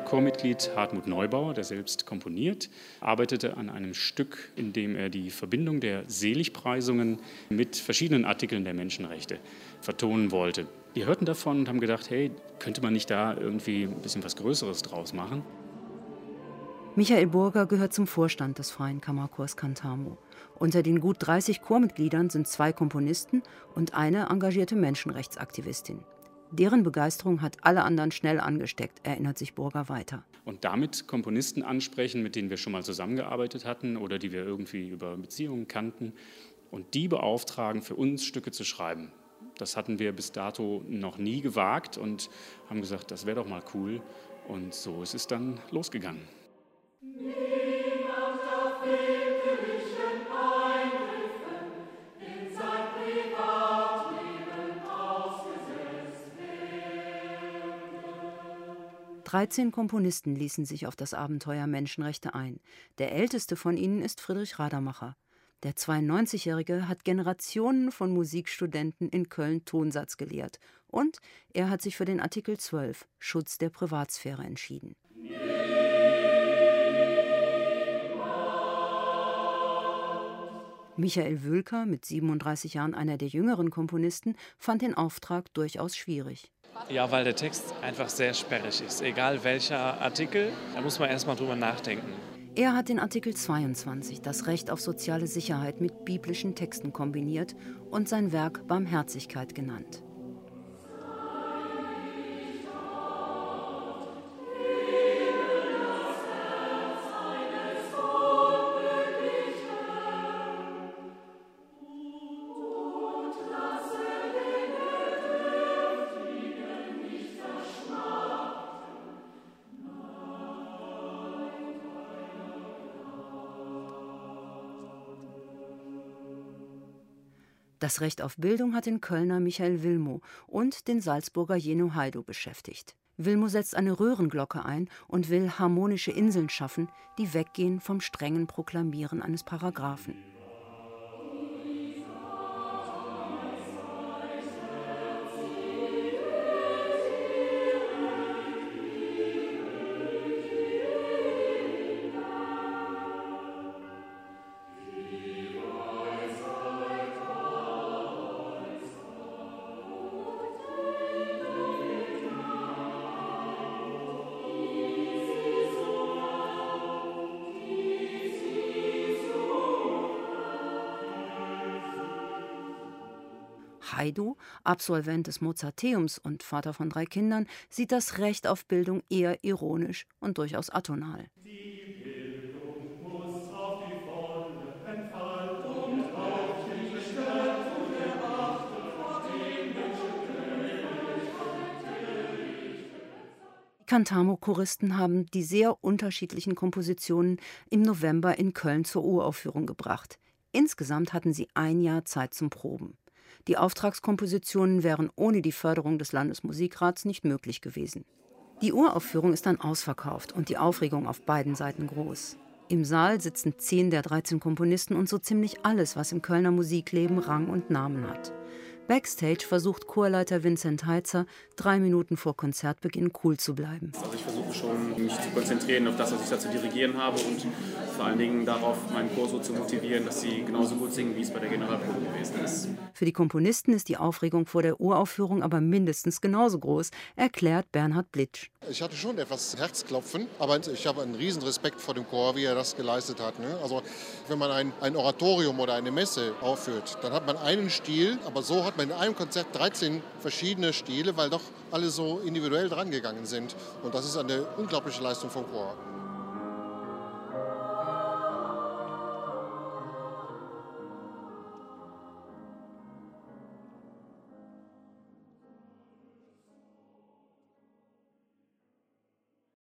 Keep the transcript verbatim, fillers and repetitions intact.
Chormitglied Hartmut Neubauer, der selbst komponiert, arbeitete an einem Stück, in dem er die Verbindung der Seligpreisungen mit verschiedenen Artikeln der Menschenrechte vertonen wollte. Wir hörten davon und haben gedacht, hey, könnte man nicht da irgendwie ein bisschen was Größeres draus machen? Michael Burger gehört zum Vorstand des Freien Kammerchors Cantamo. Unter den gut dreißig Chormitgliedern sind zwei Komponisten und eine engagierte Menschenrechtsaktivistin. Deren Begeisterung hat alle anderen schnell angesteckt, erinnert sich Burger weiter. Und damit Komponisten ansprechen, mit denen wir schon mal zusammengearbeitet hatten oder die wir irgendwie über Beziehungen kannten, und die beauftragen, für uns Stücke zu schreiben. Das hatten wir bis dato noch nie gewagt und haben gesagt, das wäre doch mal cool. Und so ist es dann losgegangen. dreizehn Komponisten ließen sich auf das Abenteuer Menschenrechte ein. Der älteste von ihnen ist Friedrich Radermacher. Der zweiundneunzigjährige hat Generationen von Musikstudenten in Köln Tonsatz gelehrt. Und er hat sich für den Artikel zwölf, Schutz der Privatsphäre, entschieden. Michael Wülker, mit siebenunddreißig Jahren einer der jüngeren Komponisten, fand den Auftrag durchaus schwierig. Ja, weil der Text einfach sehr sperrig ist. Egal welcher Artikel, da muss man erst mal drüber nachdenken. Er hat den Artikel zweiundzwanzig, das Recht auf soziale Sicherheit, mit biblischen Texten kombiniert und sein Werk Barmherzigkeit genannt. Das Recht auf Bildung hat den Kölner Michael Wilmow und den Salzburger Jenno Heido beschäftigt. Wilmow setzt eine Röhrenglocke ein und will harmonische Inseln schaffen, die weggehen vom strengen Proklamieren eines Paragraphen. Heido, Absolvent des Mozarteums und Vater von drei Kindern, sieht das Recht auf Bildung eher ironisch und durchaus atonal. Die Bildung muss auf die volle Entfaltung, auf die Gestaltung der Achtung den Menschen. Die Cantamo-Choristen haben die sehr unterschiedlichen Kompositionen im November in Köln zur Uraufführung gebracht. Insgesamt hatten sie ein Jahr Zeit zum Proben. Die Auftragskompositionen wären ohne die Förderung des Landesmusikrats nicht möglich gewesen. Die Uraufführung ist dann ausverkauft und die Aufregung auf beiden Seiten groß. Im Saal sitzen zehn der dreizehn Komponisten und so ziemlich alles, was im Kölner Musikleben Rang und Namen hat. Backstage versucht Chorleiter Vincent Heitzer, drei Minuten vor Konzertbeginn cool zu bleiben. Also ich versuche schon, mich zu konzentrieren auf das, was ich da zu dirigieren habe und vor allen Dingen darauf, meinen Chor so zu motivieren, dass sie genauso gut singen, wie es bei der Generalprobe gewesen ist. Für die Komponisten ist die Aufregung vor der Uraufführung aber mindestens genauso groß, erklärt Bernhard Blitsch. Ich hatte schon etwas Herzklopfen, aber ich habe einen riesen Respekt vor dem Chor, wie er das geleistet hat. Ne? Also wenn man ein, ein Oratorium oder eine Messe aufführt, dann hat man einen Stil, aber so hat man in einem Konzert dreizehn verschiedene Stile, weil doch alle so individuell dran gegangen sind. Und das ist eine unglaubliche Leistung vom Chor.